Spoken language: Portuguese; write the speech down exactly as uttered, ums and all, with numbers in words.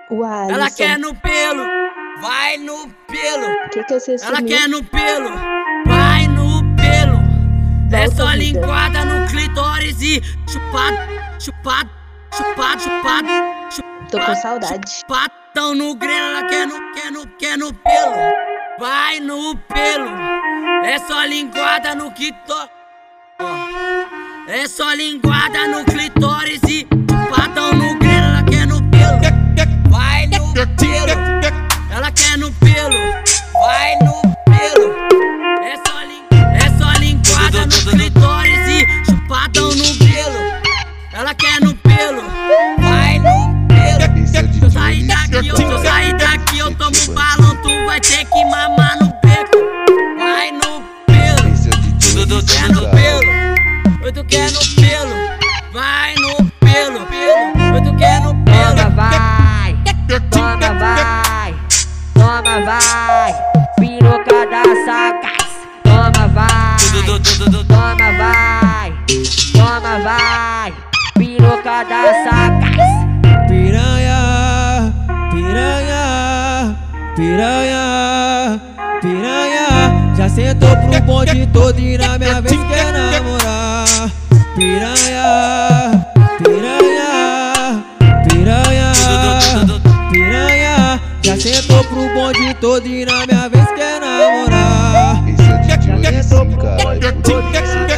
O Alisson. Ela quer no pelo, vai no pelo. Que que você Ela sumiu? quer no pelo, vai no pelo. É Volta, só vida. linguada no clitóris e chupado, chupado, chupado, chupado, chupado. Tô com saudade. Chupadão no grelo, ela quer no, quer no, quer no pelo. Vai no pelo. É só linguada no clitóris. É só linguada no clitóris e chupadão no grelo, ela quer no pelo. Vai no pelo. Ela quer no pelo. Vai no pelo. É só, lin... é só linguada no clitóris e chupadão no grelo. Ela quer no pelo. Vai no pelo. Se eu sair daqui, eu, se eu sair daqui, eu tomo um balão, tu vai ter que mamar no beco. Vai no pelo. Tu quer no pelo. Oi, tu quer no pelo. Vai no pelo. Oi, tu quer no pelo. Toma, vai. Toma, vai. Toma, vai. Piroca da sagaz. Toma, vai. Toma, vai. Toma, vai. Piroca da sagaz. Piranha, piranha, piranha, piranha. Já sentou pro bonde todo e na minha vez quer namorar. Piranha, piranha, piranha, piranha. Já sentou pro bonde todo e na minha vez quer namorar. Esse é o D J, sim, caralho.